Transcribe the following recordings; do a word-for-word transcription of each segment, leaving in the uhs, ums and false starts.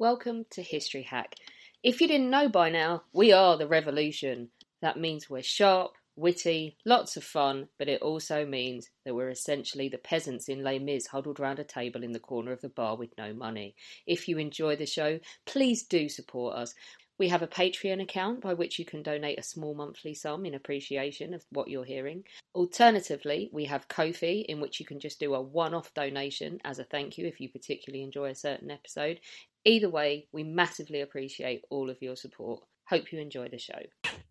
Welcome to History Hack. If you didn't know by now, we are the revolution. That means we're sharp, witty, lots of fun, but it also means that we're essentially the peasants in Les Mis huddled round a table in the corner of the bar with no money. If you enjoy the show, please do support us. We have a Patreon account by which you can donate a small monthly sum in appreciation of what you're hearing. Alternatively, we have Ko-fi, in which you can just do a one-off donation as a thank you if you particularly enjoy a certain episode. Either way, we massively appreciate all of your support. Hope you enjoy the show.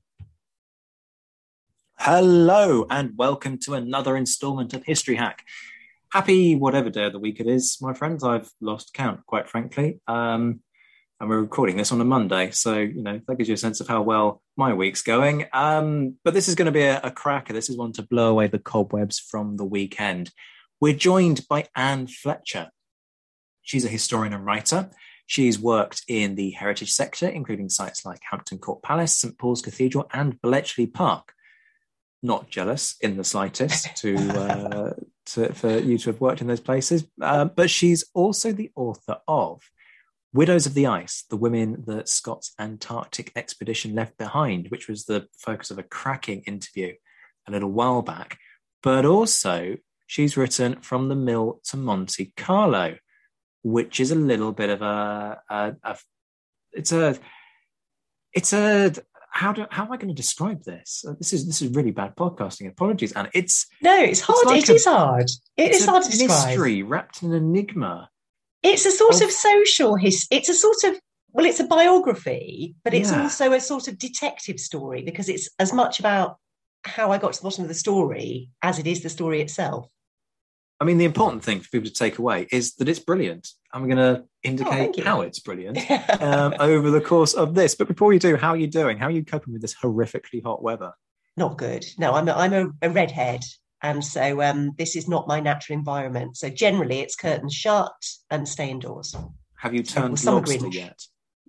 Hello, and welcome to another instalment of History Hack. Happy whatever day of the week it is, my friends. I've lost count, quite frankly. Um, and we're recording this on a Monday, so, you know, that gives you a sense of how well my week's going. Um, but this is going to be a, a cracker. This is one to blow away the cobwebs from the weekend. We're joined by Anne Fletcher. She's a historian and writer. She's worked in the heritage sector, including sites like Hampton Court Palace, St Paul's Cathedral, and Bletchley Park. Not jealous in the slightest to, uh, to for you to have worked in those places. Uh, but she's also the author of Widows of the Ice, the women that Scott's Antarctic expedition left behind, which was the focus of a cracking interview a little while back. But also, she's written From the Mill to Monte Carlo, which is a little bit of a, a, a it's a, it's a, how do, how am I going to describe this? Uh, this is, this is really bad podcasting. Apologies, Anne. It's, no, it's hard. It's like it a, is hard. It is hard to describe. Mystery wrapped in an enigma. It's a sort of, of social his. It's a sort of, well, it's a biography, but it's yeah. also a sort of detective story because it's as much about how I got to the bottom of the story as it is the story itself. I mean, the important thing for people to take away is that it's brilliant. I'm going to indicate oh, how it's brilliant um, over the course of this. But before we do, how are you doing? How are you coping with this horrifically hot weather? Not good. No, I'm a, I'm a, a redhead. And so um, this is not my natural environment. So generally it's curtains shut and stay indoors. Have you turned so, lobster yet?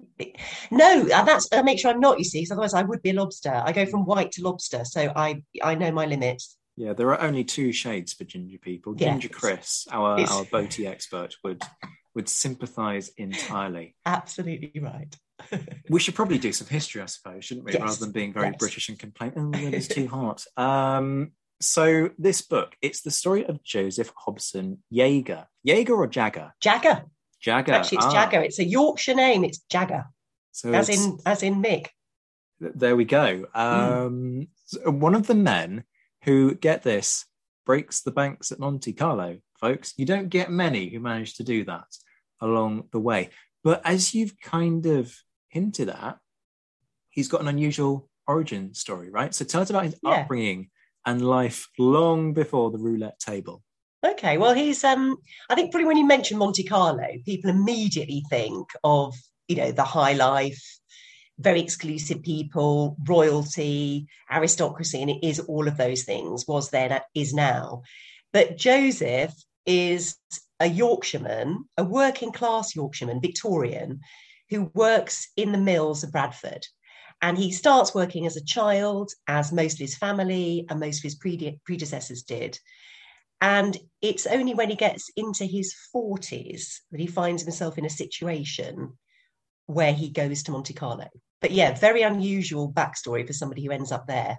No, that's I make sure I'm not, you see, because otherwise I would be a lobster. I go from white to lobster. So I, I know my limits. Yeah, there are only two shades for ginger people. Yeah, Ginger Chris, our, our boaty expert, would would sympathise entirely. Absolutely right. We should probably do some history, I suppose, shouldn't we? Yes. Rather than being very yes. British and complain, oh, well, it's too hot. Um, so this book, it's the story of Joseph Hobson Jaeger. Jaeger or Jagger? Jagger. Jagger. Actually, it's ah. Jagger. It's a Yorkshire name. It's Jagger. So as in as in Mick. There we go. Um, mm. One of the men who, get this, breaks the banks at Monte Carlo, folks. You don't get many who manage to do that along the way. But as you've kind of hinted at, he's got an unusual origin story, right? So tell us about his yeah. upbringing and life long before the roulette table. Okay, well, he's, um, I think probably when you mention Monte Carlo, people immediately think of, you know, the high life, very exclusive people, royalty, aristocracy, and it is all of those things, was then, is now. But Joseph is a Yorkshireman, a working class Yorkshireman, Victorian, who works in the mills of Bradford. And he starts working as a child, as most of his family and most of his prede- predecessors did. And it's only when he gets into his forties that he finds himself in a situation where he goes to Monte Carlo. But yeah, very unusual backstory for somebody who ends up there.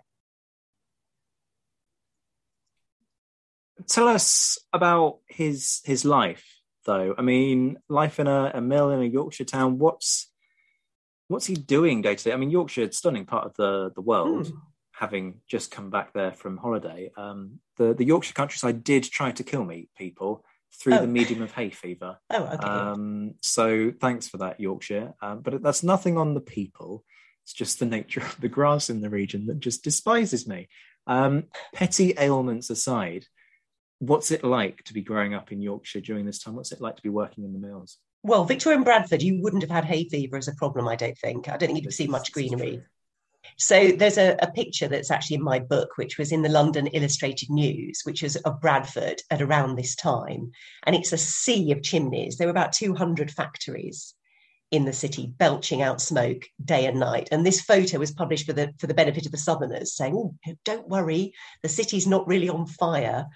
Tell us about his his life, though. I mean, life in a, a mill in a Yorkshire town. What's what's he doing day to day? I mean, Yorkshire, a stunning part of the, the world, mm. having just come back there from holiday. Um, the, the Yorkshire countryside did try to kill me, people, through oh. the medium of hay fever. Oh, okay. Um, so thanks for that, Yorkshire. Um, but that's nothing on the people. It's just the nature of the grass in the region that just despises me. Um, petty ailments aside, what's it like to be growing up in Yorkshire during this time? What's it like to be working in the mills? Well, Victoria and Bradford, you wouldn't have had hay fever as a problem, I don't think. I don't think you'd have seen much greenery. So there's a, a picture that's actually in my book, which was in the London Illustrated News, which is of Bradford at around this time. And it's a sea of chimneys. There were about two hundred factories in the city belching out smoke day and night. And this photo was published for the for the benefit of the Southerners, saying, oh, don't worry, the city's not really on fire.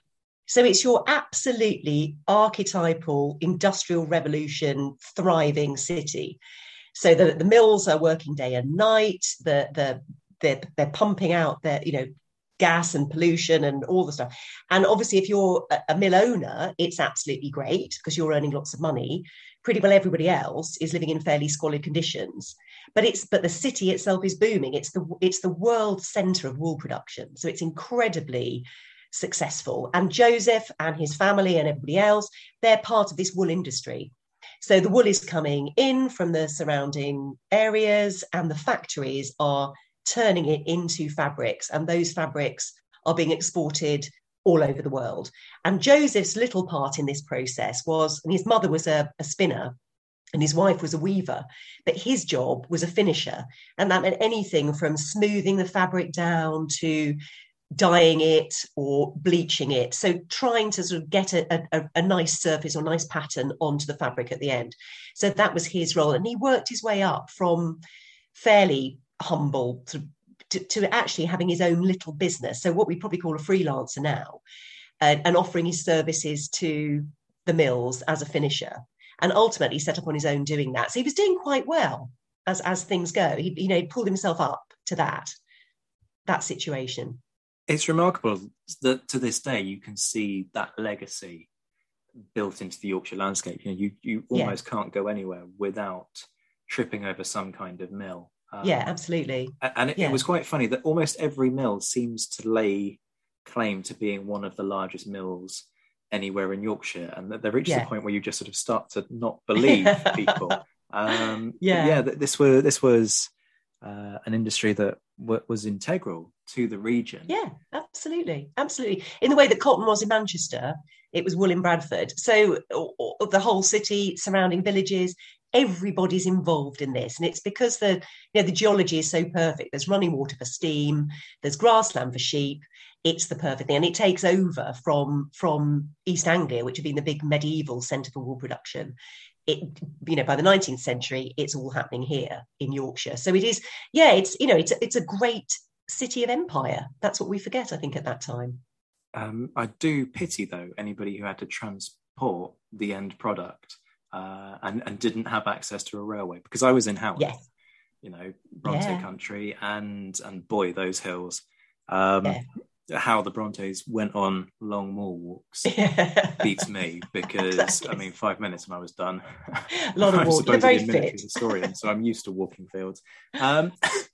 So it's your absolutely archetypal industrial revolution thriving city. So the, the mills are working day and night. The the they're, they're pumping out their, you know, gas and pollution and all the stuff. And obviously, if you're a, a mill owner, it's absolutely great because you're earning lots of money. Pretty well everybody else is living in fairly squalid conditions. But it's but the city itself is booming. It's the it's the world centre of wool production. So it's incredibly successful. And Joseph and his family and everybody else, they're part of this wool industry. So the wool is coming in from the surrounding areas, and the factories are turning it into fabrics, and those fabrics are being exported all over the world. And Joseph's little part in this process was, and his mother was a, a spinner and his wife was a weaver, but his job was a finisher. And that meant anything from smoothing the fabric down to dyeing it or bleaching it. So trying to sort of get a, a, a nice surface or nice pattern onto the fabric at the end. So that was his role. And he worked his way up from fairly humble to, to, to actually having his own little business. So what we probably call a freelancer now, uh, and offering his services to the mills as a finisher, and ultimately set up on his own doing that. So he was doing quite well as, as things go. He, you know, he pulled himself up to that, that situation. It's remarkable that to this day you can see that legacy built into the Yorkshire landscape. You know, you, you almost yeah. can't go anywhere without tripping over some kind of mill. Um, yeah, absolutely. And it, yeah. it was quite funny that almost every mill seems to lay claim to being one of the largest mills anywhere in Yorkshire, and that they reached yeah. the point where you just sort of start to not believe people. Um, yeah, yeah. This was this was uh, an industry that w- was integral to the region. Yeah, absolutely, absolutely. In the way that cotton was in Manchester, it was wool in Bradford. So or, or the whole city, surrounding villages, everybody's involved in this, and it's because the you know the geology is so perfect. There's running water for steam, there's grassland for sheep. It's the perfect thing, and it takes over from from East Anglia, which had been the big medieval centre for wool production. It, you know, by the nineteenth century, it's all happening here in Yorkshire. So it is, yeah, it's you know, it's it's a great city of empire. That's what we forget, I think, at that time. Um, I do pity though anybody who had to transport the end product uh, and and didn't have access to a railway, because I was in Haworth, yes. you know, Bronte yeah. country, and and boy, those hills. Um, yeah. How the Brontes went on long moor walks beats me, because exactly. I mean, five minutes and I was done. A lot of I'm walking. You're very a military fit. historian, so I'm used to walking fields. Um,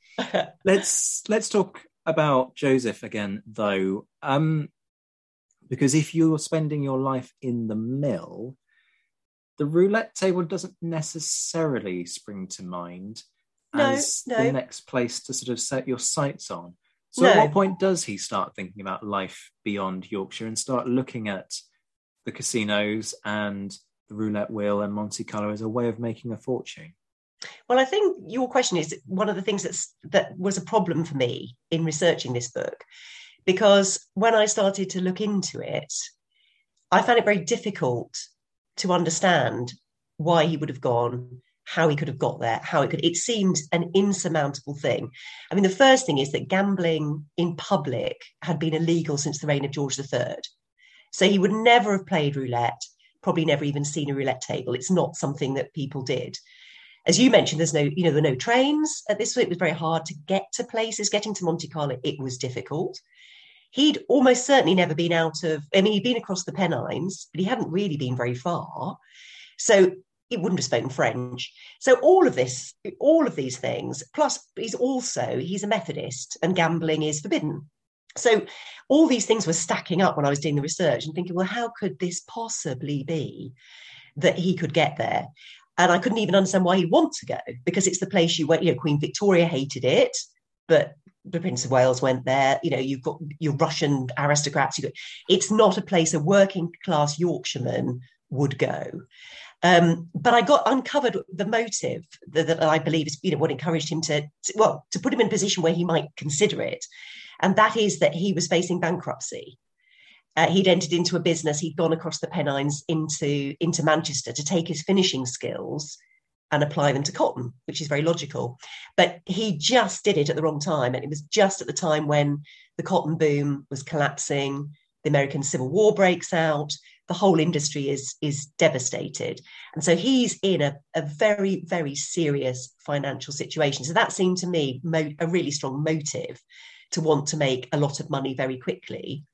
let's let's talk about Joseph again, though, um, because if you're spending your life in the mill, the roulette table doesn't necessarily spring to mind no, as no. the next place to sort of set your sights on. So no. at what point does he start thinking about life beyond Yorkshire and start looking at the casinos and the roulette wheel and Monte Carlo as a way of making a fortune? Well, I think your question is one of the things that's, that was a problem for me in researching this book, because when I started to look into it, I found it very difficult to understand why he would have gone, how he could have got there, how it could, it seemed an insurmountable thing. I mean, the first thing is that gambling in public had been illegal since the reign of George the Third. So he would never have played roulette, probably never even seen a roulette table. It's not something that people did. As you mentioned, there's no, you know, there are no trains. At this point, it was very hard to get to places. Getting to Monte Carlo, it was difficult. He'd almost certainly never been out of, I mean, he'd been across the Pennines, but he hadn't really been very far. So he wouldn't have spoken French. So all of this, all of these things, plus he's also, he's a Methodist and gambling is forbidden. So all these things were stacking up when I was doing the research and thinking, well, how could this possibly be that he could get there? And I couldn't even understand why he'd want to go, because it's the place you went, you know, Queen Victoria hated it, but the Prince of Wales went there. You know, you've got your Russian aristocrats. Got, it's not a place a working class Yorkshireman would go. Um, but I got uncovered the motive that, that I believe is, you know, what encouraged him to, to, well, to put him in a position where he might consider it. And that is that he was facing bankruptcy. Uh, he'd entered into a business. He'd gone across the Pennines into, into Manchester to take his finishing skills and apply them to cotton, which is very logical. But he just did it at the wrong time. And it was just at the time when the cotton boom was collapsing. the American Civil War breaks out. The whole industry is, is devastated. And so he's in a, a very, very serious financial situation. So that seemed to me mo- a really strong motive to want to make a lot of money very quickly.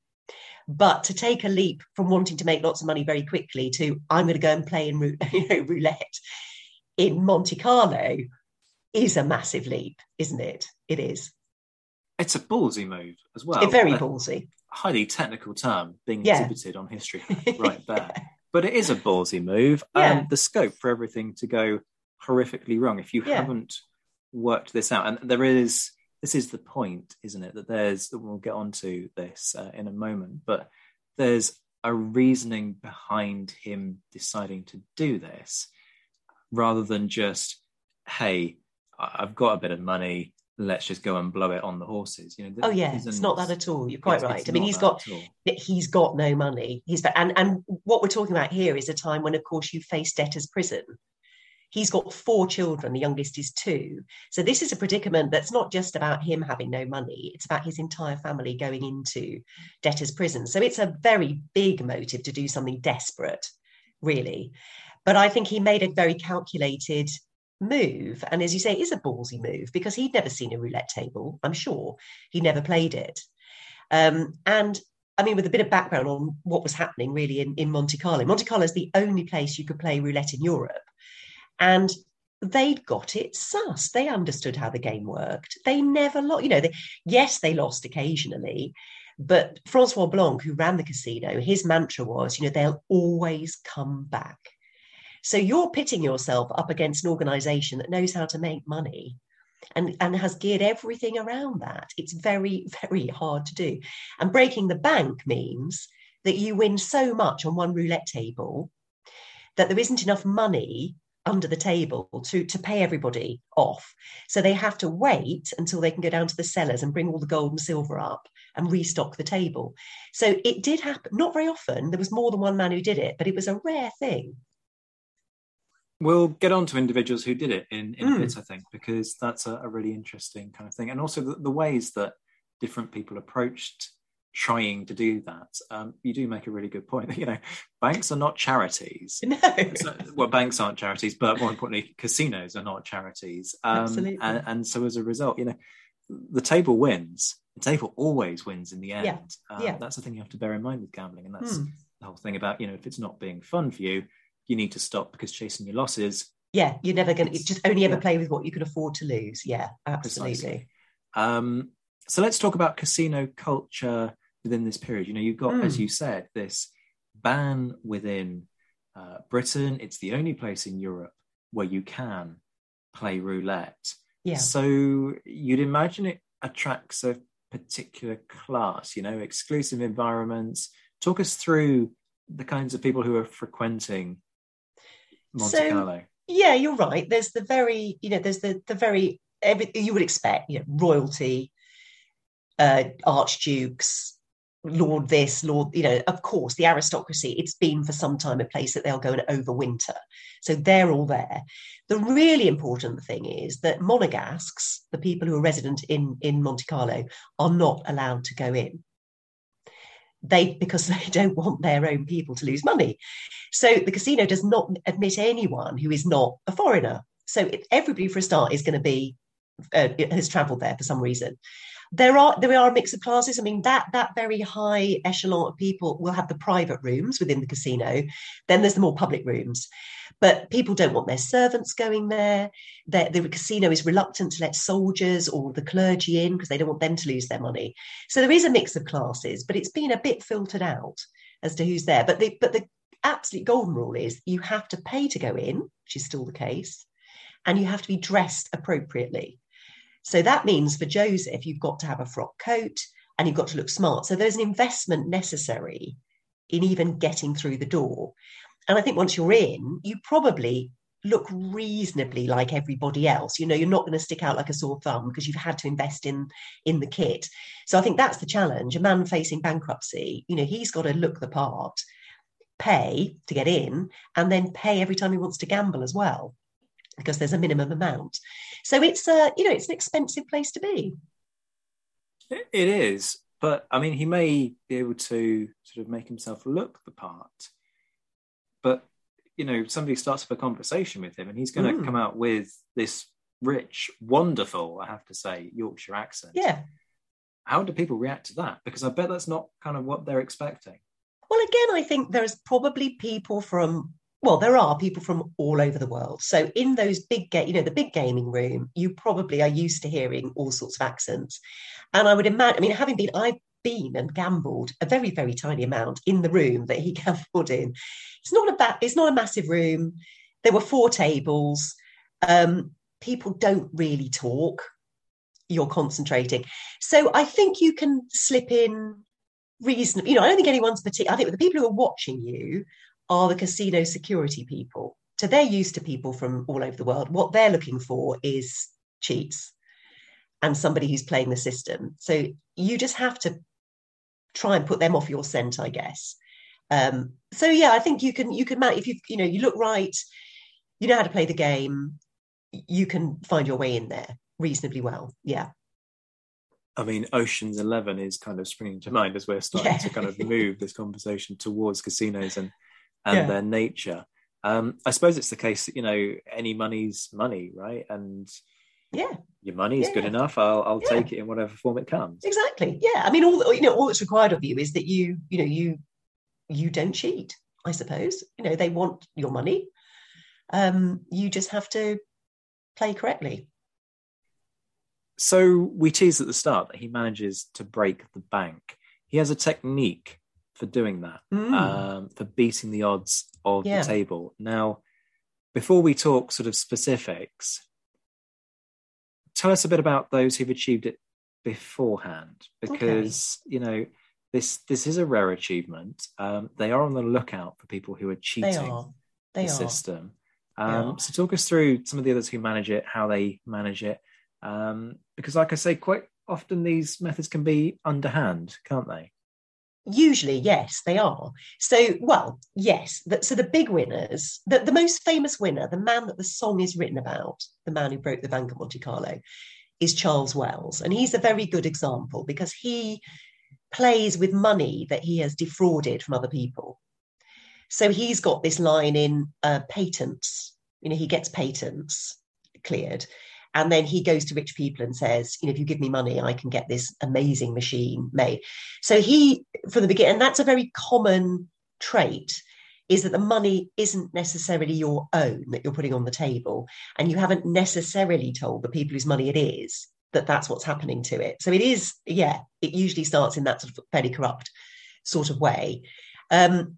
But to take a leap from wanting to make lots of money very quickly to I'm going to go and play in you know, roulette in Monte Carlo is a massive leap, isn't it? It is. It's a ballsy move as well. It's very a ballsy. Highly technical term being Yeah. exhibited on History right there. But it is a ballsy move. Yeah. And the scope for everything to go horrifically wrong if you Yeah. haven't worked this out. And there is, this is the point, isn't it? That there's, we'll get onto this uh, in a moment, but there's a reasoning behind him deciding to do this rather than just, hey, I've got a bit of money, let's just go and blow it on the horses. You know. Oh yeah, it's not that at all. You're quite it's, right. it's I mean, not he's that got at all. he's got no money. He's and and what we're talking about here is a time when, of course, you face debtor's prison. He's got four children. The youngest is two. So this is a predicament that's not just about him having no money. It's about his entire family going into debtor's prison. So it's a very big motive to do something desperate, really. But I think he made a very calculated move. And as you say, it is a ballsy move because he'd never seen a roulette table. I'm sure he never played it. Um, and I mean, with a bit of background on what was happening really in, in Monte Carlo, Monte Carlo is the only place you could play roulette in Europe. And they'd got it sussed. They understood how the game worked. They never lost, you know, they, yes, they lost occasionally, but Francois Blanc, who ran the casino, his mantra was, you know, they'll always come back. So you're pitting yourself up against an organization that knows how to make money and, and has geared everything around that. It's very, very hard to do. And breaking the bank means that you win so much on one roulette table that there isn't enough money under the table to, to pay everybody off. So they have to wait until they can go down to the cellars and bring all the gold and silver up and restock the table. So it did happen, not very often. There was more than one man who did it, but it was a rare thing. We'll get on to individuals who did it in, in Mm. a bit, I think, because that's a, a really interesting kind of thing. And also the, the ways that different people approached trying to do that. Um, you do make a really good point that, you know, banks are not charities. No. So, well, banks aren't charities, but more importantly, casinos are not charities. Um, Absolutely. And, and so as a result, you know, the table wins. The table always wins in the end. Yeah. Um, Yeah. That's the thing you have to bear in mind with gambling. And that's Hmm. the whole thing about, you know, if it's not being fun for you, you need to stop because chasing your losses. Yeah, you're never going to It's- just only ever yeah. play with what you can afford to lose. Yeah, absolutely. Precisely. Um, so let's talk about casino culture within this period. You know, you've got, Mm. as you said, this ban within uh, Britain. It's the only place in Europe where you can play roulette. Yeah. So you'd imagine it attracts a particular class, you know, exclusive environments. Talk us through the kinds of people who are frequenting Monte So- Carlo. Yeah, you're right. There's the very, you know, there's the the very every, you would expect, you know, royalty, uh, archdukes, lord this, lord, you know, of course, the aristocracy. It's been for some time a place that they'll go and overwinter. So they're all there. The really important thing is that monegasques, the people who are resident in in Monte Carlo, are not allowed to go in. They because they don't want their own people to lose money. So the casino does not admit anyone who is not a foreigner. So it, everybody, for a start, is going to be uh, has travelled there for some reason. There are there are a mix of classes. I mean, that that very high echelon of people will have the private rooms within the casino. Then there's the more public rooms. But people don't want their servants going there. The, the casino is reluctant to let soldiers or the clergy in because they don't want them to lose their money. So there is a mix of classes, but it's been a bit filtered out as to who's there. But the but the absolute golden rule is you have to pay to go in, which is still the case, and you have to be dressed appropriately. So that means for Joseph, you've got to have a frock coat and you've got to look smart. So there's an investment necessary in even getting through the door. And I think once you're in, you probably look reasonably like everybody else. You know, you're not going to stick out like a sore thumb because you've had to invest in, in the kit. So I think that's the challenge. A man facing bankruptcy, you know, he's got to look the part, pay to get in, and then pay every time he wants to gamble as well, because there's a minimum amount. So it's a, you know, it's an expensive place to be. It is. But I mean, he may be able to sort of make himself look the part. But, you know, somebody starts up a conversation with him and he's going to mm. come out with this rich, wonderful, I have to say, Yorkshire accent. Yeah. How do people react to that? Because I bet that's not kind of what they're expecting. Well, again, I think there's probably people from, well, there are people from all over the world. So in those big, ga- you know, the big gaming room, you probably are used to hearing all sorts of accents. And I would imagine, I mean, having been, I've been and gambled a very, very tiny amount in the room that he gambled in. It's not a ba- it's not a massive room. There were four tables. Um, people don't really talk. You're concentrating. So I think you can slip in reasonably, you know, I don't think anyone's particular. I think the people who are watching you are the casino security people. So they're used to people from all over the world. What they're looking for is cheats and somebody who's playing the system. So you just have to try and put them off your scent, I guess. Um, so yeah, I think you can, you can, if you, you know, you look right, you know how to play the game, you can find your way in there reasonably well. Yeah. I mean, Ocean's Eleven is kind of springing to mind as we're starting yeah. to kind of move this conversation towards casinos and, and yeah. their nature. Um, I suppose it's the case that, you know, any money's money, right? And yeah, your money is yeah. good enough. I'll, I'll yeah. take it in whatever form it comes. Exactly. Yeah. I mean, all, you know, all that's required of you is that you, you know, you, you don't cheat, I suppose. You know, they want your money. Um, you just have to play correctly. So we teased at the start that he manages to break the bank. He has a technique for doing that, mm. um, for beating the odds of yeah. the table. Now, before we talk sort of specifics, tell us a bit about those who've achieved it beforehand, because, okay. you know, this this is a rare achievement. Um, they are on the lookout for people who are cheating they are. They the are. system. Um, so talk us through some of the others who manage it, how they manage it. Um, because like I say, quite often these methods can be underhand, can't they? Usually, yes, they are. So, well, yes. The, so the big winners, the, the most famous winner, the man that the song is written about, the man who broke the bank at Monte Carlo, is Charles Wells. And he's a very good example because he plays with money that he has defrauded from other people. So he's got this line in uh, patents. You know, he gets patents cleared. And then he goes to rich people and says, you know, if you give me money, I can get this amazing machine made. So he, from the beginning, and that's a very common trait, is that the money isn't necessarily your own that you're putting on the table. And you haven't necessarily told the people whose money it is that that's what's happening to it. So it is, yeah, it usually starts in that sort of fairly corrupt sort of way. Um,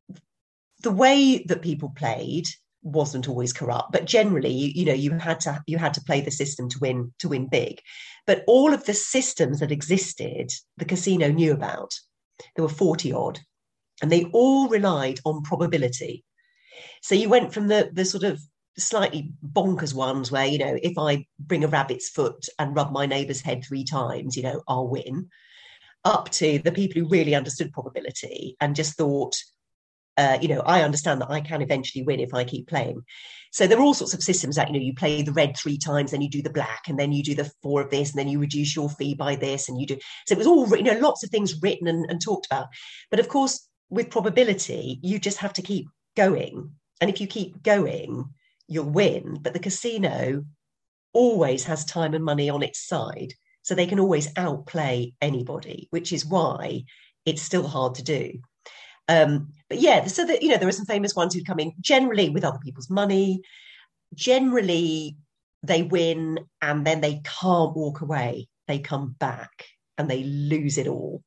the way that people played wasn't always corrupt, but generally, you, you know, you had to you had to play the system to win to win big. But all of the systems that existed, the casino knew about. There were forty odd, and they all relied on probability. So you went from the the sort of slightly bonkers ones where, you know, if I bring a rabbit's foot and rub my neighbour's head three times, you know, I'll win, up to the people who really understood probability and just thought, Uh, you know, I understand that I can eventually win if I keep playing. So there are all sorts of systems that, you know, you play the red three times, then you do the black, and then you do the four of this, and then you reduce your fee by this, and you do. So it was all, you know, lots of things written and, and talked about. But of course, with probability, you just have to keep going. And if you keep going, you'll win. But the casino always has time and money on its side. So they can always outplay anybody, which is why it's still hard to do. Um, but yeah, so that, you know, there are some famous ones who come in generally with other people's money. Generally, they win and then they can't walk away. They come back and they lose it all.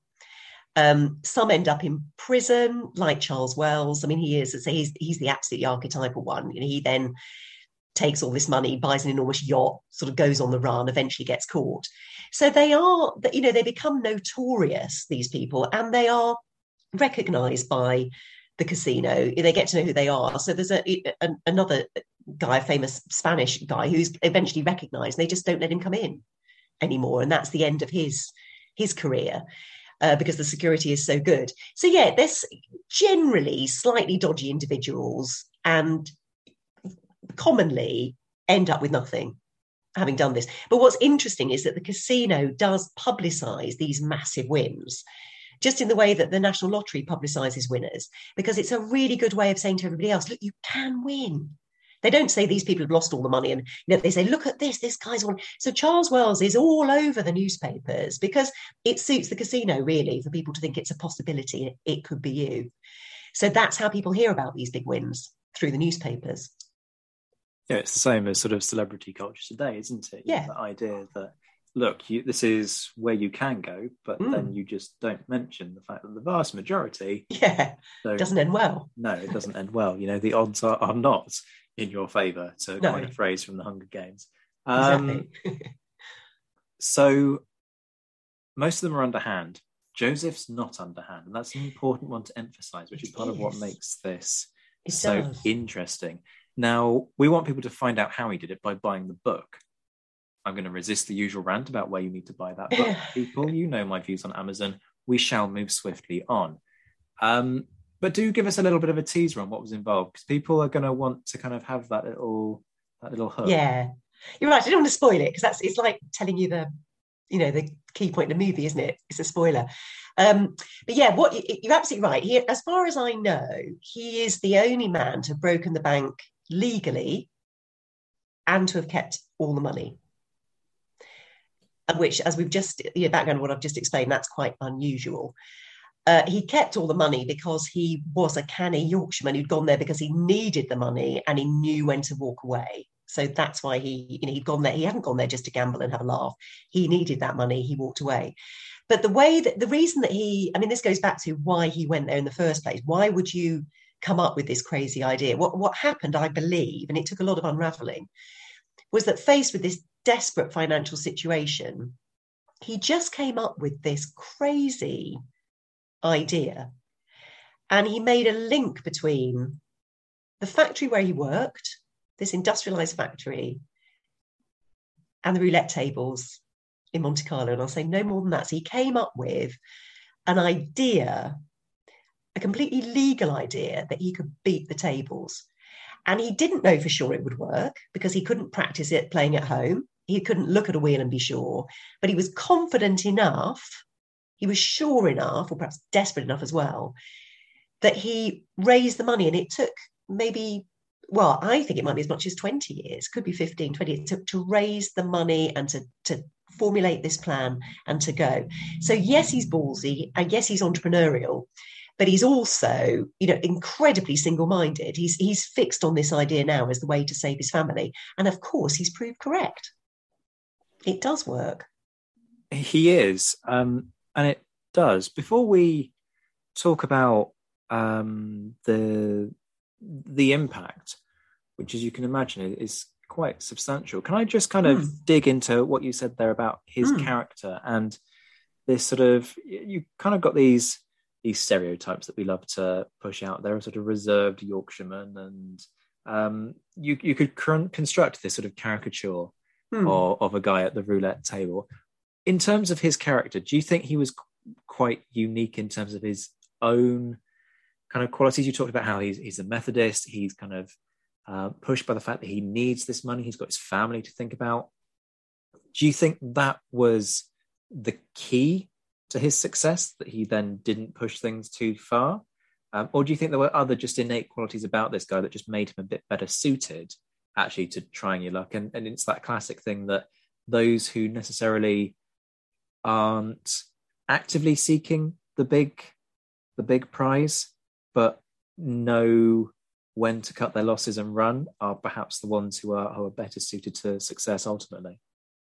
Um, some end up in prison, like Charles Wells. I mean, he is, so he's he's the absolutely archetypal one. You know, he then takes all this money, buys an enormous yacht, sort of goes on the run, eventually gets caught. So they are, you know, they become notorious, these people, and they are recognised by the casino. They get to know who they are. So there's a, a another guy, a famous Spanish guy, who's eventually recognised. They just don't let him come in anymore, and that's the end of his his career uh, because the security is so good. So yeah, there's generally slightly dodgy individuals, and commonly end up with nothing. having done this. But what's interesting is that the casino does publicise these massive wins, just in the way that the National Lottery publicises winners, because it's a really good way of saying to everybody else, look, you can win. They don't say these people have lost all the money, and you know, they say, look at this, this guy's won. So Charles Wells is all over the newspapers because it suits the casino, really, for people to think it's a possibility. It could be you. So that's how people hear about these big wins, through the newspapers. Yeah, it's the same as sort of celebrity culture today, isn't it? You Yeah. know, the idea that, look, you, this is where you can go, but mm. then you just don't mention the fact that the vast majority... Yeah, doesn't end well. No, it doesn't end well. You know, the odds are, are not in your favour, to no. coin a phrase from the Hunger Games. Um, exactly. So most of them are underhand. Joseph's not underhand, and that's an important one to emphasise, which is part is. of what makes this it so does. interesting. Now, we want people to find out how he did it by buying the book. I'm going to resist the usual rant about where you need to buy that book. People, you know my views on Amazon. We shall move swiftly on. Um, but do give us a little bit of a teaser on what was involved, because people are going to want to kind of have that little that little hook. Yeah, you're right. I don't want to spoil it, because that's it's like telling you the, you know, the key point in the movie, isn't it? It's a spoiler. Um, but yeah, what you're absolutely right. He, as far as I know, he is the only man to have broken the bank legally and to have kept all the money. Which, as we've just, you know, background of what I've just explained, that's quite unusual. Uh, he kept all the money because he was a canny Yorkshireman who'd gone there because he needed the money and he knew when to walk away. So that's why he, you know, he'd gone there. He hadn't gone there just to gamble and have a laugh. He needed that money. He walked away. But the way that, the reason that he, I mean, this goes back to why he went there in the first place. Why would you come up with this crazy idea? What, what happened, I believe, and it took a lot of unraveling, was that faced with this desperate financial situation, he just came up with this crazy idea. And he made a link between the factory where he worked, this industrialized factory, and the roulette tables in Monte Carlo. And I'll say no more than that. So he came up with an idea, a completely legal idea, that he could beat the tables. And he didn't know for sure it would work because he couldn't practice it playing at home. He couldn't look at a wheel and be sure, but he was confident enough, he was sure enough, or perhaps desperate enough as well, that he raised the money. And it took maybe, well, I think it might be as much as twenty years, could be fifteen, twenty. It took to raise the money and to, to formulate this plan and to go. So yes, he's ballsy, and yes, he's entrepreneurial, but he's also, you know, incredibly single-minded. He's he's fixed on this idea now as the way to save his family. And of course, he's proved correct. It does work. He is, um, and it does. Before we talk about um, the the impact, which, as you can imagine, is quite substantial, can I just kind of mm. dig into what you said there about his mm. character and this sort of, you kind of got these these stereotypes that we love to push out there, a sort of reserved Yorkshireman, and um, you you could construct this sort of caricature Hmm. Or of a guy at the roulette table. In terms of his character, do you think he was qu- quite unique in terms of his own kind of qualities? You talked about how he's he's a Methodist. He's kind of uh, pushed by the fact that he needs this money. He's got his family to think about. Do you think that was the key to his success, that he then didn't push things too far? Um, or do you think there were other just innate qualities about this guy that just made him a bit better suited actually to trying your luck? And, and it's that classic thing that those who necessarily aren't actively seeking the big the big prize but know when to cut their losses and run are perhaps the ones who are who are better suited to success ultimately.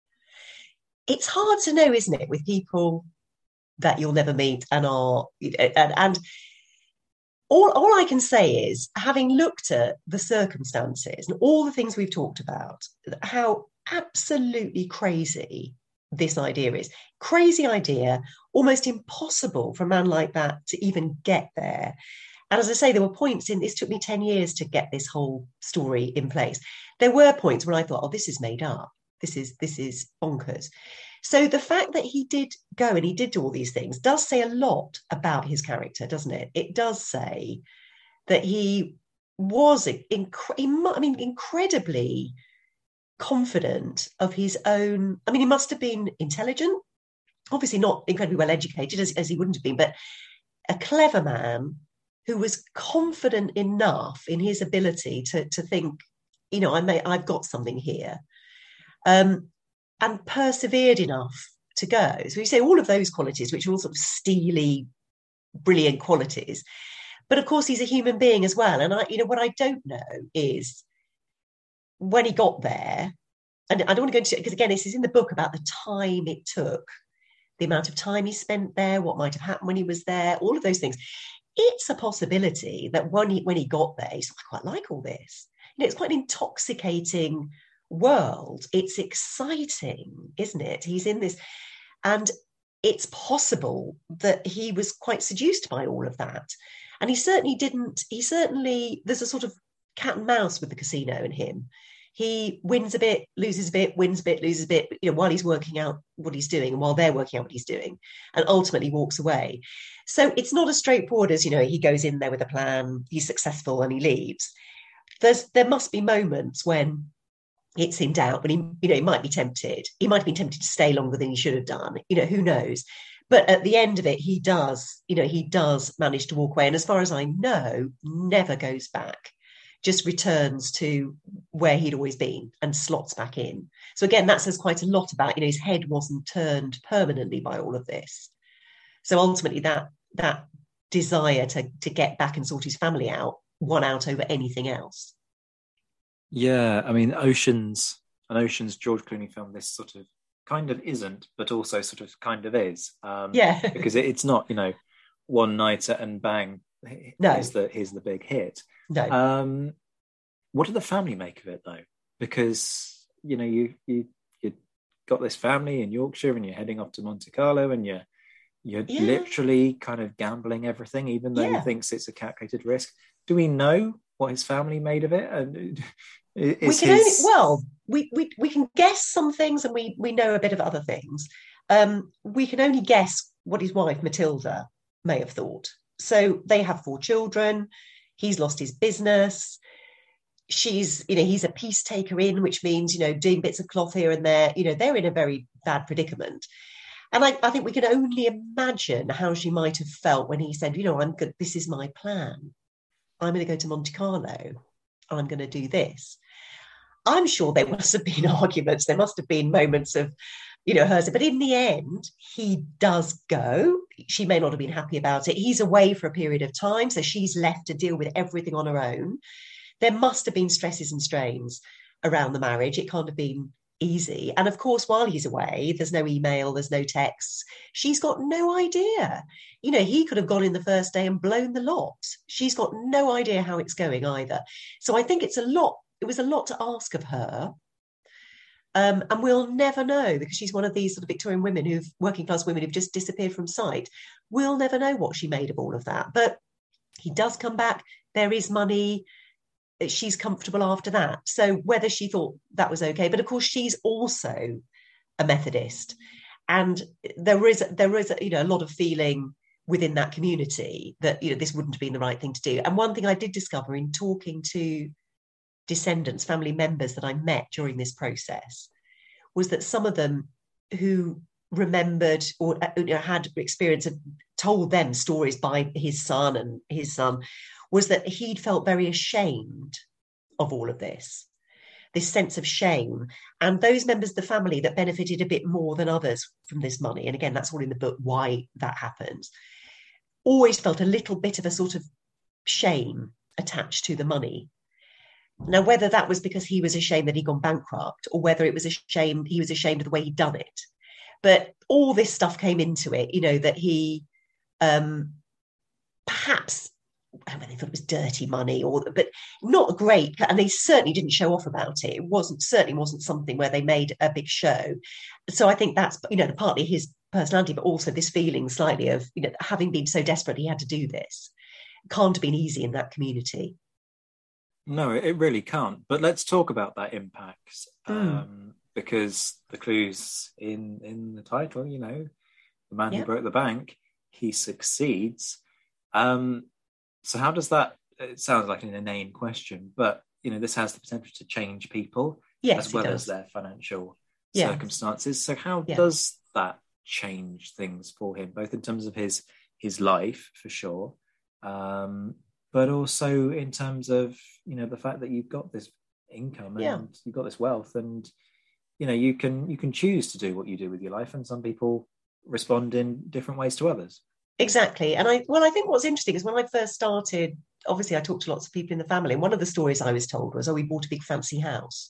It's hard to know, isn't it, with people that you'll never meet and are and, and All, all I can say is, having looked at the circumstances and all the things we've talked about, how absolutely crazy this idea is. Crazy idea, almost impossible for a man like that to even get there. And as I say, there were points in, this took me ten years to get this whole story in place. There were points when I thought, oh, this is made up. This is, this is bonkers. So the fact that he did go and he did do all these things does say a lot about his character, doesn't it? It does say that he was, inc- I mean, incredibly confident of his own. I mean, he must have been intelligent, obviously not incredibly well educated, as, as he wouldn't have been, but a clever man who was confident enough in his ability to, to think, you know, I may, I've got something here, um, and persevered enough to go. So you say all of those qualities, which are all sort of steely, brilliant qualities. But of course, he's a human being as well. And I, you know, what I don't know is when he got there, and I don't want to go into it because again, this is in the book about the time it took, the amount of time he spent there, what might have happened when he was there, all of those things. It's a possibility that when he when he got there, he said, I quite like all this. You know, it's quite an intoxicating world. It's exciting, isn't it? He's in this, and it's possible that he was quite seduced by all of that. And he certainly didn't, he certainly, there's a sort of cat and mouse with the casino in him. He wins a bit, loses a bit, wins a bit, loses a bit, you know, while he's working out what he's doing and while they're working out what he's doing, and ultimately walks away. So it's not as straightforward as, you know, he goes in there with a plan, he's successful and he leaves. There's, there must be moments when it's in doubt, when he, you know, he might be tempted. He might have been tempted to stay longer than he should have done. You know, who knows? But at the end of it, he does, you know, he does manage to walk away. And as far as I know, never goes back, just returns to where he'd always been and slots back in. So again, that says quite a lot about, you know, his head wasn't turned permanently by all of this. So ultimately that that desire to, to get back and sort his family out won out over anything else. Yeah, I mean, Oceans, an Oceans George Clooney film, this sort of kind of isn't, but also sort of kind of is. Um, yeah. Because it, it's not, you know, one nighter and bang, no. here's the, here's the big hit. No. Um, what did the family make of it, though? Because, you know, you you you got this family in Yorkshire and you're heading off to Monte Carlo and you're, you're yeah. literally kind of gambling everything, even though yeah. he thinks it's a calculated risk. Do we know what his family made of it? And is we can his... only, well, we, we we can guess some things and we we know a bit of other things. Um, we can only guess what his wife Matilda may have thought. So they have four children. He's lost his business. She's, you know, he's a piece taker in, which means, you know, doing bits of cloth here and there. You know, they're in a very bad predicament. And I, I think we can only imagine how she might have felt when he said, you know, I'm good. This is my plan. I'm going to go to Monte Carlo. I'm going to do this. I'm sure there must have been arguments. There must have been moments of, you know, hers. But in the end, he does go. She may not have been happy about it. He's away for a period of time. So she's left to deal with everything on her own. There must have been stresses and strains around the marriage. It can't have been easy. And of course, while he's away, there's no email, there's no texts. She's got no idea. You know, he could have gone in the first day and blown the lot. She's got no idea how it's going either. So I think it's a lot. It was a lot to ask of her. Um, and we'll never know because she's one of these sort of Victorian women who've, working class women who've just disappeared from sight. We'll never know what she made of all of that. But he does come back. There is money. She's comfortable after that. So whether she thought that was okay, but of course she's also a Methodist, and there is there is you know a lot of feeling within that community that you know this wouldn't have been the right thing to do. And one thing I did discover in talking to descendants, family members that I met during this process, was that some of them who remembered or you know, had experience of told them stories by his son and his son. Was that he'd felt very ashamed of all of this, this sense of shame. And those members of the family that benefited a bit more than others from this money, and again, that's all in the book, why that happens, always felt a little bit of a sort of shame attached to the money. Now, whether that was because he was ashamed that he'd gone bankrupt or whether it was a shame, he was ashamed of the way he'd done it. But all this stuff came into it, you know, that he um, perhaps... I don't know, they thought it was dirty money, or but not great, and they certainly didn't show off about it. It wasn't certainly wasn't something where they made a big show. So I think that's you know partly his personality, but also this feeling slightly of you know having been so desperate he had to do this. It can't have been easy in that community. No, it really can't. But let's talk about that impact, mm. um, because the clues in in the title, you know, the man yep. who broke the bank, he succeeds. Um, So how does that, it sounds like an inane question, but, you know, this has the potential to change people. Yes, as well it as does. their financial Yeah. circumstances. So how Yeah. does that change things for him, both in terms of his his life, for sure, um, but also in terms of, you know, the fact that you've got this income and Yeah. you've got this wealth, and you know, you can you can choose to do what you do with your life, and some people respond in different ways to others. Exactly. And I, well, I think what's interesting is when I first started, obviously I talked to lots of people in the family, and one of the stories I was told was, oh, we bought a big fancy house.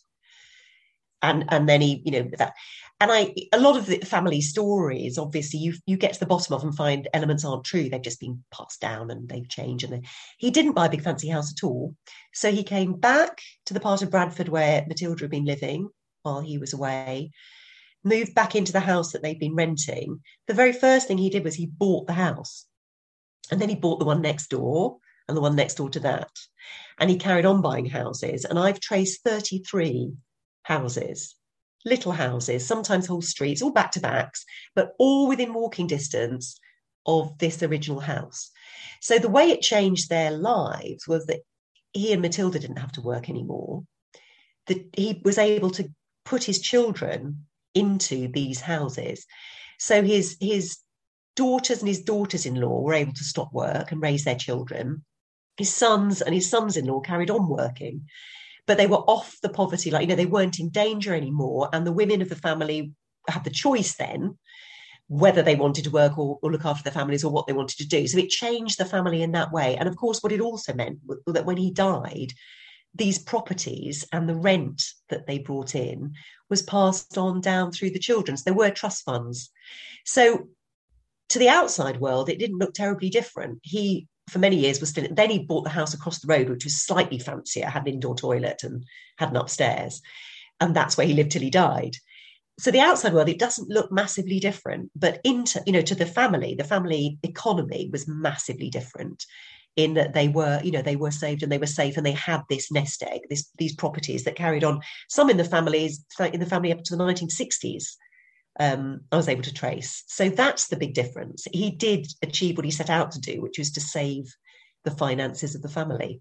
And and then he, you know, that, and I, a lot of the family stories, obviously, you you get to the bottom of and find elements aren't true. They've just been passed down and they've changed. And they, he didn't buy a big fancy house at all. So he came back to the part of Bradford where Matilda had been living while he was away, moved back into the house that they'd been renting. The very first thing he did was he bought the house. And then he bought the one next door and the one next door to that. And he carried on buying houses. And I've traced thirty-three houses, little houses, sometimes whole streets, all back to backs, but all within walking distance of this original house. So the way it changed their lives was that he and Matilda didn't have to work anymore. That he was able to put his children into these houses. So his his daughters and his daughters-in-law were able to stop work and raise their children. His sons and his sons-in-law carried on working, but they were off the poverty line. You know, they weren't in danger anymore. And the women of the family had the choice then whether they wanted to work or, or look after their families or what they wanted to do. So it changed the family in that way. And of course, what it also meant was that when he died, these properties and the rent that they brought in was passed on down through the children. So there were trust funds. So to the outside world, it didn't look terribly different. He, for many years, was still, then he bought the house across the road, which was slightly fancier, had an indoor toilet and had an upstairs. And that's where he lived till he died. So the outside world, it doesn't look massively different, but into, you know, to the family, the family economy was massively different in that they were, you know, they were saved and they were safe and they had this nest egg, this, these properties that carried on, some in the families, in the family up to the nineteen sixties. Um, I was able to trace. So that's the big difference. He did achieve what he set out to do, which was to save the finances of the family.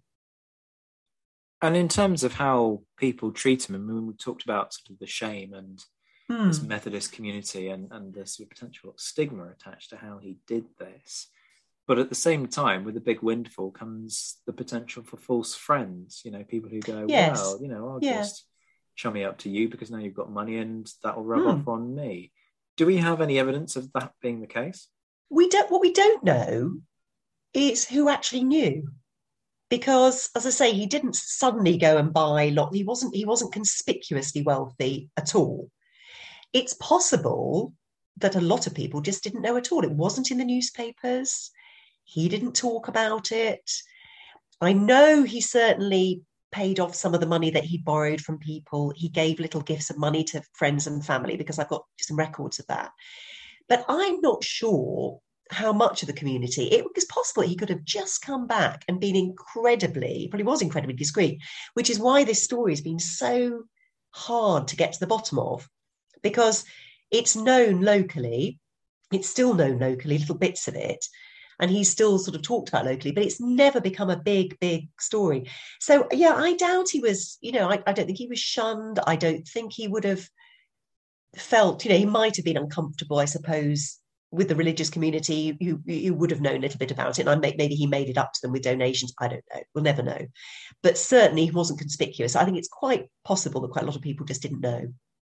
And in terms of how people treat him, I mean, we talked about sort of the shame and mm. this Methodist community and, and the sort of potential stigma attached to how he did this. But at the same time, with the big windfall comes the potential for false friends, you know, people who go, yes. well, you know, I'll yeah. just chummy up to you because now you've got money and that will rub mm. off on me. Do we have any evidence of that being the case? We don't. What we don't know is who actually knew, because, as I say, he didn't suddenly go and buy a lot. He wasn't. He wasn't conspicuously wealthy at all. It's possible that a lot of people just didn't know at all. It wasn't in the newspapers. He didn't talk about it. I know he certainly paid off some of the money that he borrowed from people. He gave little gifts of money to friends and family because I've got some records of that. But I'm not sure how much of the community. It was possible he could have just come back and been incredibly, probably was incredibly discreet, which is why this story has been so hard to get to the bottom of, because it's known locally. It's still known locally, little bits of it. And he's still sort of talked about locally, but it's never become a big, big story. So, yeah, I doubt he was, you know, I, I don't think he was shunned. I don't think he would have felt, you know, he might have been uncomfortable, I suppose, with the religious community who, who would have known a little bit about it. And I may, maybe he made it up to them with donations. I don't know. We'll never know. But certainly he wasn't conspicuous. I think it's quite possible that quite a lot of people just didn't know.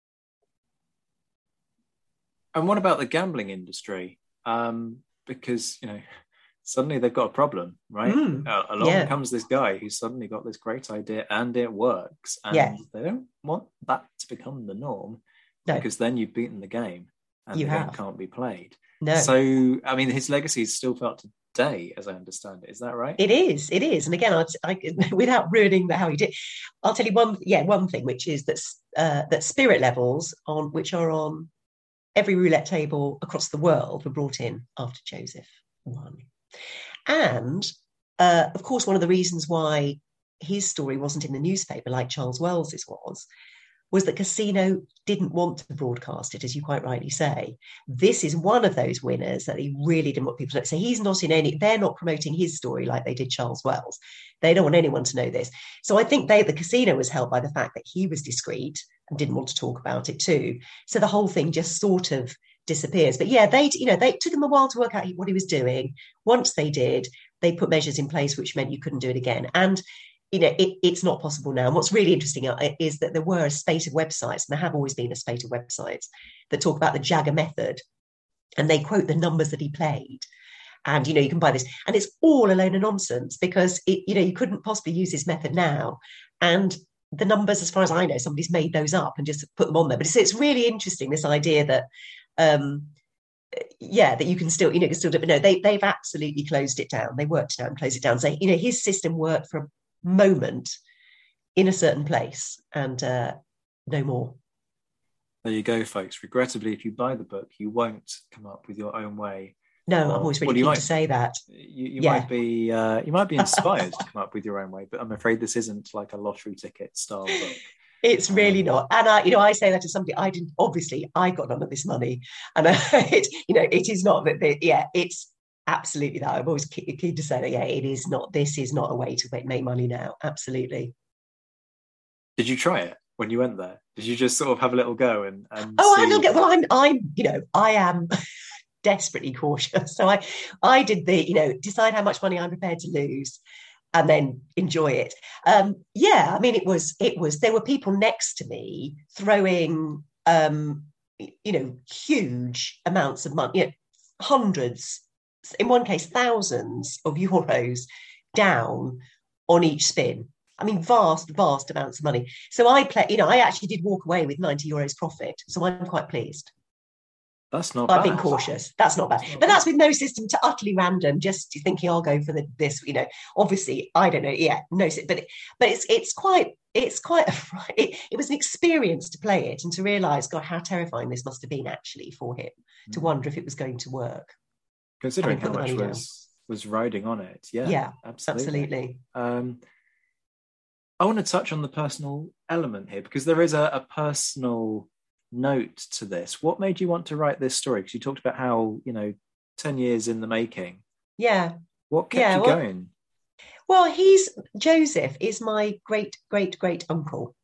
And what about the gambling industry? Um, because, you know, suddenly they've got a problem, right? Mm, uh, along yeah. comes this guy who's suddenly got this great idea and it works. And yeah. they don't want that to become the norm no. because then you've beaten the game and you the have. game can't be played. No. So, I mean, his legacy is still felt today, as I understand it. Is that right? It is. It is. And again, I, I, without ruining the how he did, I'll tell you one, yeah, one thing, which is that, uh, that spirit levels on which are on every roulette table across the world were brought in after Joseph won. And, uh, of course, one of the reasons why his story wasn't in the newspaper like Charles Wells's was, was that Casino didn't want to broadcast it, as you quite rightly say. This is one of those winners that he really didn't want people to know. So he's not in any, they're not promoting his story like they did Charles Wells. They don't want anyone to know this. So I think they, the Casino was helped by the fact that he was discreet and didn't want to talk about it too. So the whole thing just sort of disappears. But yeah, they, you know, they took them a while to work out what he was doing. Once they did, they put measures in place, which meant you couldn't do it again. And you know, it, it's not possible now. And what's really interesting is that there were a spate of websites, and there have always been a spate of websites that talk about the Jagger method, and they quote the numbers that he played. And, you know, you can buy this. And it's all a load of nonsense because, it, you know, you couldn't possibly use this method now. And the numbers, as far as I know, somebody's made those up and just put them on there. But it's, it's really interesting, this idea that, um, yeah, that you can still, you know, can still do it. But no, they, they've absolutely closed it down. They worked it out and closed it down. So, you know, his system worked for a moment in a certain place and uh, no more. There you go, folks. Regrettably, if you buy the book, you won't come up with your own way. No, or, I'm always really well, keen might, to say that. You, you yeah. might be uh, you might be inspired to come up with your own way, but I'm afraid this isn't like a lottery ticket style book. It's really um, not. And I, you know, I say that to somebody. I didn't. Obviously, I got none of this money, and uh, it, you know, it is not that. They, yeah, it's. Absolutely that. I'm always keen, keen to say that, yeah, it is not, this is not a way to make, make money now. Absolutely. Did you try it when you went there? Did you just sort of have a little go and, and Oh, see... I look at, well, I'm, I'm, you know, I am desperately cautious. So I, I did the, you know, decide how much money I'm prepared to lose and then enjoy it. Um, yeah, I mean, it was, it was, there were people next to me throwing, um, you know, huge amounts of money, you know, hundreds, in one case, thousands of euros down on each spin. I mean, vast, vast amounts of money. So I play, you know, I actually did walk away with ninety euros profit. So I'm quite pleased. That's not I've bad. been cautious. That's not bad. That's not but bad. That's with no system, to utterly random, just thinking I'll go for the, this, you know, obviously, I don't know. Yeah, no, but, it, but it's, it's quite, it's quite, a, it, it was an experience to play it and to realise, God, how terrifying this must have been actually for him mm. to wonder if it was going to work. Considering how much was, was riding on it. Yeah, yeah, absolutely. absolutely. Um, I want to touch on the personal element here because there is a, a personal note to this. What made you want to write this story? Because you talked about how, you know, ten years in the making. Yeah. What kept yeah, you well, going? Well, he's, Joseph is my great, great, great uncle.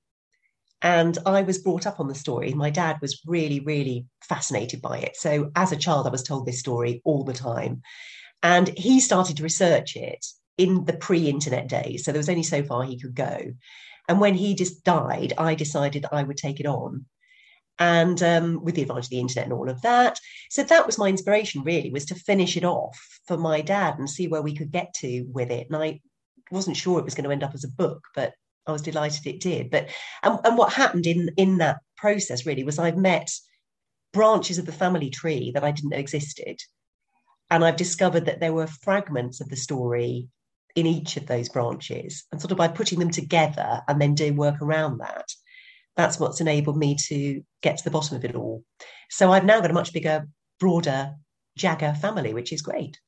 And I was brought up on the story. My dad was really, really fascinated by it. So as a child, I was told this story all the time. And he started to research it in the pre-internet days. So there was only so far he could go. And when he just died, I decided I would take it on. And um, with the advantage of the internet and all of that. So that was my inspiration, really, was to finish it off for my dad and see where we could get to with it. And I wasn't sure it was going to end up as a book, but I was delighted it did. But and, and what happened in, in that process really was I've met branches of the family tree that I didn't know existed. And I've discovered that there were fragments of the story in each of those branches. And sort of by putting them together and then doing work around that, that's what's enabled me to get to the bottom of it all. So I've now got a much bigger, broader Jagger family, which is great.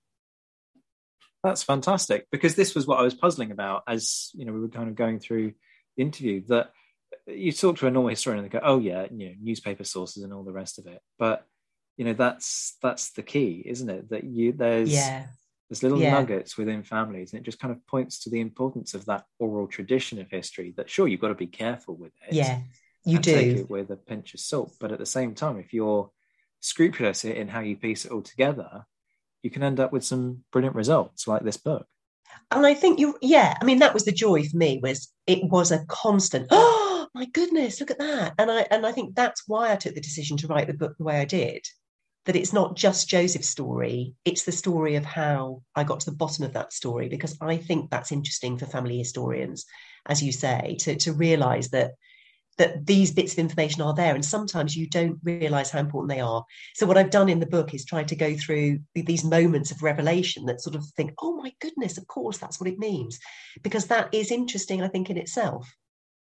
That's fantastic, because this was what I was puzzling about as, you know, we were kind of going through the interview, that you talk to a normal historian and they go, oh yeah, you know, newspaper sources and all the rest of it. But, you know, that's that's the key, isn't it? That you there's yeah. there's little yeah. nuggets within families, and it just kind of points to the importance of that oral tradition of history, that sure, you've got to be careful with it. Yeah, you and do. Take it with a pinch of salt. But at the same time, if you're scrupulous in how you piece it all together, you can end up with some brilliant results like this book. And I think you, yeah, I mean, that was the joy for me, was it was a constant, oh my goodness, look at that. And I, and I think that's why I took the decision to write the book the way I did, that it's not just Joseph's story, it's the story of how I got to the bottom of that story, because I think that's interesting for family historians, as you say, to, to realise that that these bits of information are there, and sometimes you don't realise how important they are. So what I've done in the book is try to go through these moments of revelation that sort of think, oh my goodness, of course, that's what it means. Because that is interesting, I think, in itself.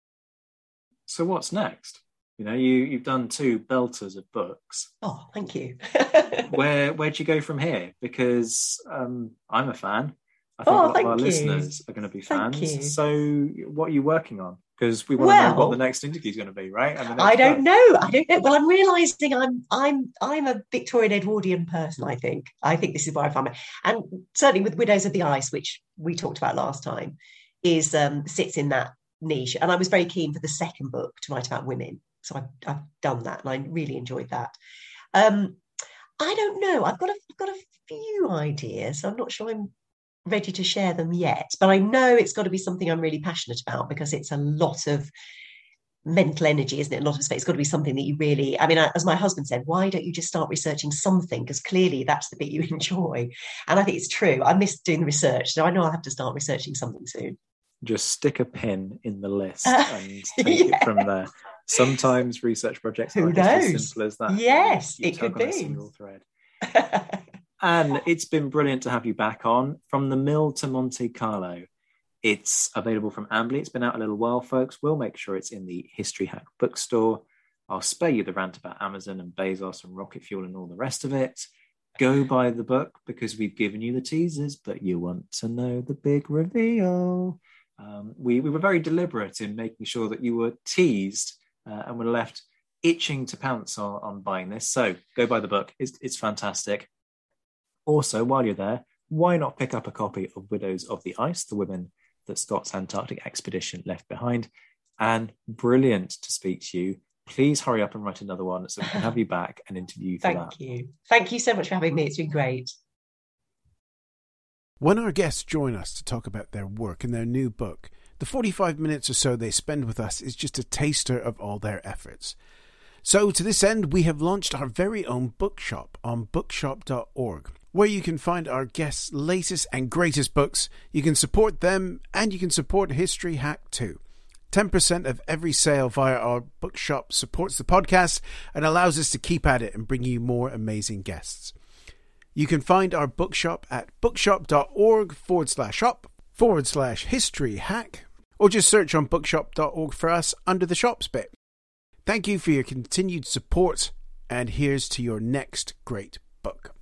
So what's next? You know, you, you've done two belters of books. Oh, thank you. Where, where'd you go from here? Because um, I'm a fan. I think Oh, a lot of our thank you. listeners are going to be Thank fans. you. So what are you working on? Because we want Well, to know what the next interview is going to be, right? And the next I don't book. know. I don't know. Well, I'm realizing I'm I'm I'm a Victorian Edwardian person, I think. I think this is where I find it. And certainly with Widows of the Ice, which we talked about last time, is um, sits in that niche. And I was very keen for the second book to write about women. So I've, I've done that and I really enjoyed that. Um, I don't know. I've got a, I've got a few ideas. I'm not sure I'm ready to share them yet, but I know it's got to be something I'm really passionate about because it's a lot of mental energy, isn't it? A lot of space. It's got to be something that you really, I mean, as my husband said, why don't you just start researching something? Because clearly that's the bit you enjoy. And I think it's true. I miss doing the research. So I know I'll have to start researching something soon. Just stick a pin in the list Uh, and take yeah. it from there. Sometimes research projects Who are just as knows? simple as that. Yes, You it could tug on a be. single thread. And it's been brilliant to have you back on. From the Mill to Monte Carlo. It's available from Ambly. It's been out a little while, folks. We'll make sure it's in the History Hack bookstore. I'll spare you the rant about Amazon and Bezos and rocket fuel and all the rest of it. Go buy the book because we've given you the teasers, but you want to know the big reveal. Um, we, we were very deliberate in making sure that you were teased uh, and were left itching to pounce on, on buying this. So go buy the book. It's, it's fantastic. Also, while you're there, why not pick up a copy of Widows of the Ice, the women that Scott's Antarctic expedition left behind? And brilliant to speak to you. Please hurry up and write another one so we can have you back and interview you for Thank that. you. Thank you so much for having me. It's been great. When our guests join us to talk about their work and their new book, the forty-five minutes or so they spend with us is just a taster of all their efforts. So to this end, we have launched our very own bookshop on bookshop dot org, where you can find our guests' latest and greatest books. You can support them and you can support History Hack too. ten percent of every sale via our bookshop supports the podcast and allows us to keep at it and bring you more amazing guests. You can find our bookshop at bookshop dot org forward slash shop forward slash history hack, or just search on bookshop dot org for us under the shops bit. Thank you for your continued support, and here's to your next great book.